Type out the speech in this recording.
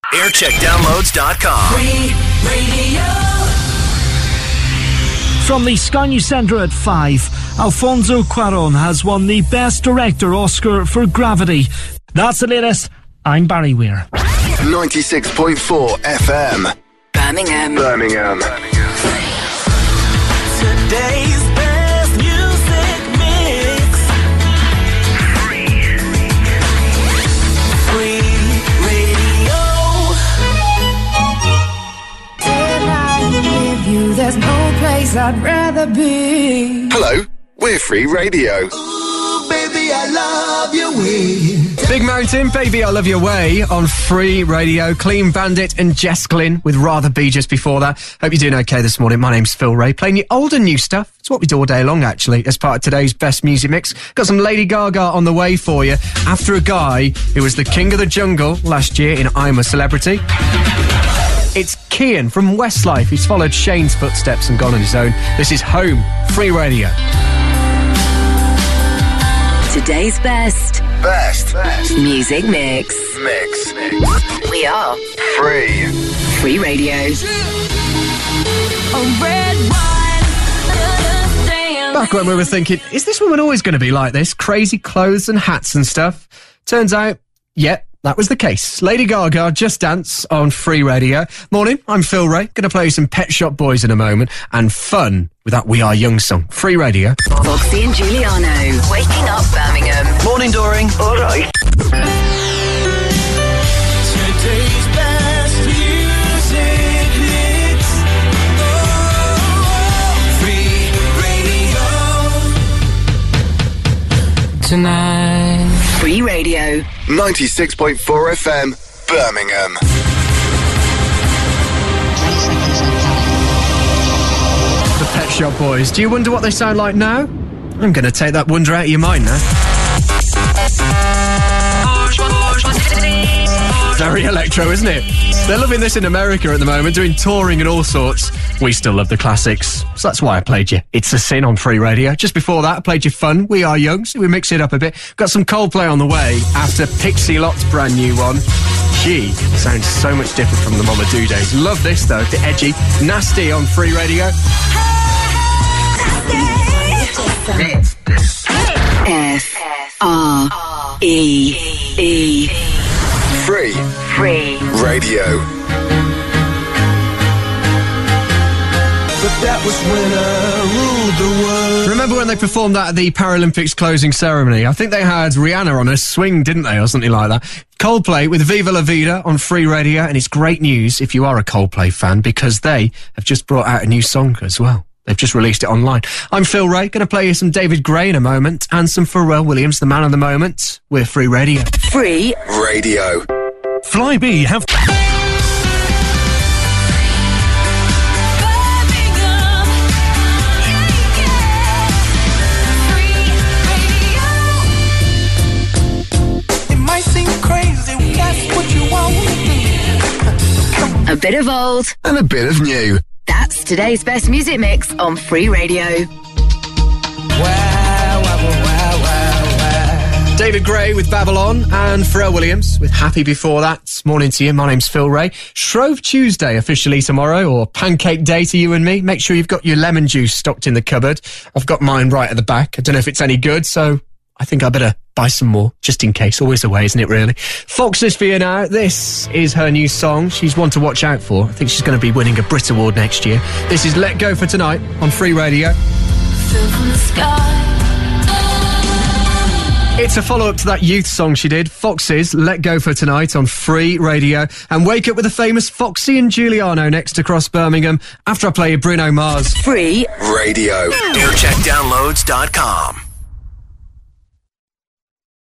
Aircheckdownloads.com. Free radio. From the Sky News Centre at 5, Alfonso Cuarón has won the Best Director Oscar for Gravity. That's the latest. I'm Barry Weir. 96.4 FM. Birmingham. Today's best music mix. Free radio. Till I live you, there's no place I'd rather be. Hello, we're Free Radio. Ooh, baby, I love your way. Big Mountain, Baby I Love Your Way on Free Radio. Clean Bandit and Jess Glynn with Rather Be just before that. Hope you're doing okay this morning. My name's Phil Ray, playing you old and new stuff. It's what we do all day long, actually, as part of today's Best Music Mix. Got some Lady Gaga on the way for you after a guy who was the king of the jungle last year in I'm a Celebrity. It's Kian from Westlife. He's followed Shane's footsteps and gone on his own. This is Home, Free Radio. Today's best music mix. We are Free Radio. Back when we were thinking, is this woman always going to be like this? Crazy clothes and hats and stuff. Turns out, that was the case. Lady Gaga, Just Dance on Free Radio. Morning, I'm Phil Ray. Going to play you some Pet Shop Boys in a moment. And fun with that We Are Young song. Free Radio. Foxy and Giuliano, waking up Birmingham. Morning, Doring. All right. Today's best music mix. Oh, Free radio. Tonight. Free Radio. 96.4 FM, Birmingham. The Pet Shop Boys. Do you wonder what they sound like now? I'm going to take that wonder out of your mind now. Very electro, isn't it? They're loving this in America at the moment, doing touring and all sorts. We still love the classics, so that's why I played you It's a Sin on Free Radio. Just before that, I played you Fun, We Are Young, so we mix it up a bit. Got some Coldplay on the way after Pixie Lot's brand new one. She sounds so much different from the Mama Do days. Love this though, the edgy, Nasty on Free Radio. F-R-E-E. Free Radio. But that was when I ruled the world. Remember when they performed that at the Paralympics closing ceremony? I think they had Rihanna on a swing, didn't they, or something like that? Coldplay with Viva La Vida on Free Radio, and it's great news if you are a Coldplay fan, because they have just brought out a new song as well. They've just released it online. I'm Phil Ray, going to play you some David Gray in a moment, and some Pharrell Williams, the man of the moment. We're Free Radio. Free Radio. Flybe have... It might seem crazy, that's what you want to do. a bit of old. And a bit of new. That's today's best music mix on Free Radio. David Gray with Babylon and Pharrell Williams with Happy before that. Morning to you, my name's Phil Ray. Shrove Tuesday officially tomorrow, or Pancake Day to you and me. Make sure you've got your lemon juice stocked in the cupboard. I've got mine right at the back. I don't know if it's any good, so I think I better buy some more, just in case. Always a way, isn't it, really? Fox is for you now. This is her new song. She's one to watch out for. I think she's going to be winning a Brit Award next year. This is Let Go for Tonight on Free Radio. From the sky. It's a follow-up to that youth song she did, Fox's Let Go for Tonight on Free Radio. And wake up with the famous Foxy and Giuliano next across Birmingham after I play you Bruno Mars. Free Radio. Aircheckdownloads.com.